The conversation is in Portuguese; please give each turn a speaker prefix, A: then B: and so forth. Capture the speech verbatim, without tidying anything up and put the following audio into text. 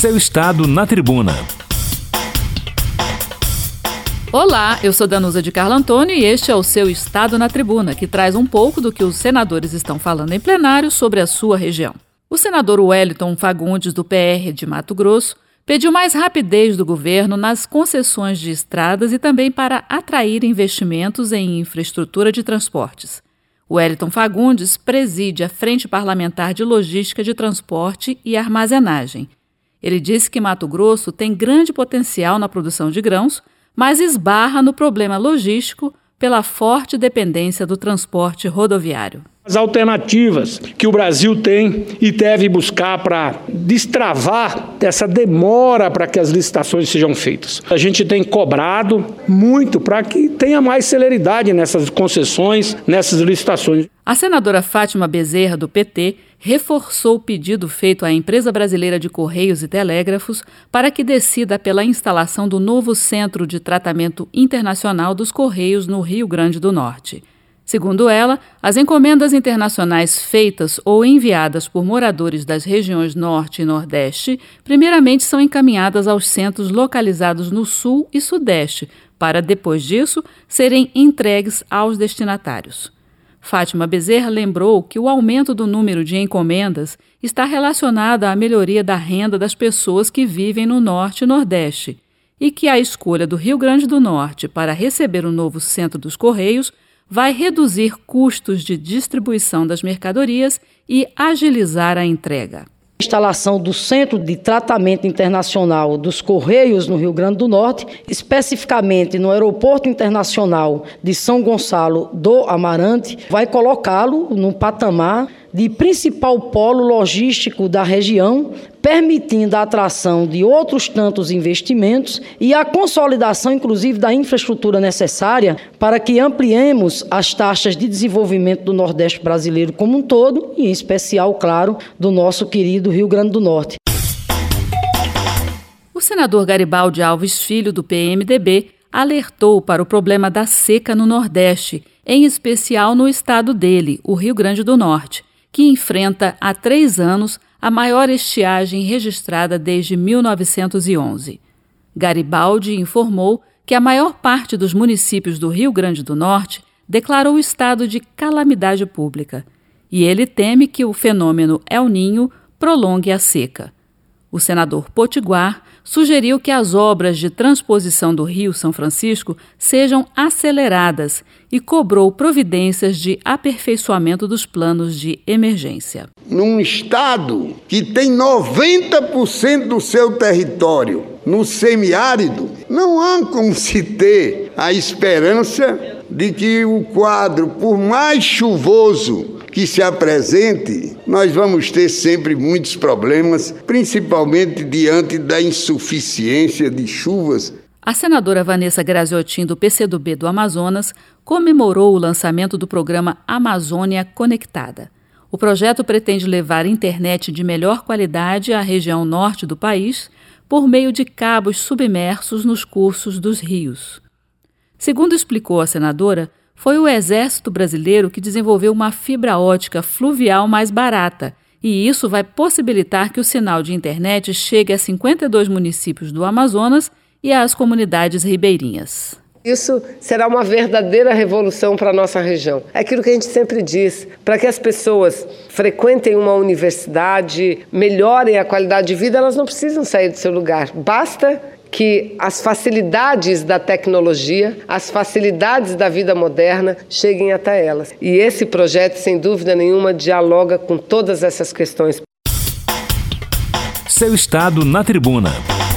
A: Seu Estado na Tribuna.
B: Olá, eu sou Danusa de Carlo Antônio e este é o Seu Estado na Tribuna, que traz um pouco do que os senadores estão falando em plenário sobre a sua região. O senador Wellington Fagundes, do P R de Mato Grosso, pediu mais rapidez do governo nas concessões de estradas e também para atrair investimentos em infraestrutura de transportes. Wellington Fagundes preside a Frente Parlamentar de Logística de Transporte e Armazenagem. Ele disse que Mato Grosso tem grande potencial na produção de grãos, mas esbarra no problema logístico pela forte dependência do transporte rodoviário.
C: As alternativas que o Brasil tem e deve buscar para destravar essa demora para que as licitações sejam feitas. A gente tem cobrado muito para que tenha mais celeridade nessas concessões, nessas licitações.
B: A senadora Fátima Bezerra, do P T, reforçou o pedido feito à empresa brasileira de Correios e Telégrafos para que decida pela instalação do novo Centro de Tratamento Internacional dos Correios no Rio Grande do Norte. Segundo ela, as encomendas internacionais feitas ou enviadas por moradores das regiões Norte e Nordeste, primeiramente são encaminhadas aos centros localizados no Sul e Sudeste, para, depois disso, serem entregues aos destinatários. Fátima Bezerra lembrou que o aumento do número de encomendas está relacionado à melhoria da renda das pessoas que vivem no Norte e Nordeste e que a escolha do Rio Grande do Norte para receber o novo Centro dos Correios vai reduzir custos de distribuição das mercadorias e agilizar a entrega.
D: A instalação do Centro de Tratamento Internacional dos Correios no Rio Grande do Norte, especificamente no Aeroporto Internacional de São Gonçalo do Amarante, vai colocá-lo no patamar de principal polo logístico da região, permitindo a atração de outros tantos investimentos e a consolidação, inclusive, da infraestrutura necessária para que ampliemos as taxas de desenvolvimento do Nordeste brasileiro como um todo e, em especial, claro, do nosso querido Rio Grande do Norte.
B: O senador Garibaldi Alves Filho, do P M D B, alertou para o problema da seca no Nordeste, em especial no estado dele, o Rio Grande do Norte, que enfrenta há três anos a maior estiagem registrada desde mil novecentos e onze. Garibaldi informou que a maior parte dos municípios do Rio Grande do Norte declarou estado de calamidade pública, e ele teme que o fenômeno El Niño prolongue a seca. O senador Potiguar sugeriu que as obras de transposição do Rio São Francisco sejam aceleradas e cobrou providências de aperfeiçoamento dos planos de emergência.
E: Num estado que tem noventa por cento do seu território no semiárido, não há como se ter a esperança de que o quadro, por mais chuvoso que se apresente, nós vamos ter sempre muitos problemas, principalmente diante da insuficiência de chuvas.
B: A senadora Vanessa Graziotin, do P C do B do Amazonas, comemorou o lançamento do programa Amazônia Conectada. O projeto pretende levar internet de melhor qualidade à região norte do país por meio de cabos submersos nos cursos dos rios. Segundo explicou a senadora, foi o Exército Brasileiro que desenvolveu uma fibra ótica fluvial mais barata, e isso vai possibilitar que o sinal de internet chegue a cinquenta e dois municípios do Amazonas e às comunidades ribeirinhas.
F: Isso será uma verdadeira revolução para a nossa região. É aquilo que a gente sempre diz, para que as pessoas frequentem uma universidade, melhorem a qualidade de vida, elas não precisam sair do seu lugar. Basta que as facilidades da tecnologia, as facilidades da vida moderna cheguem até elas. E esse projeto, sem dúvida nenhuma, dialoga com todas essas questões.
A: Seu Estado na Tribuna.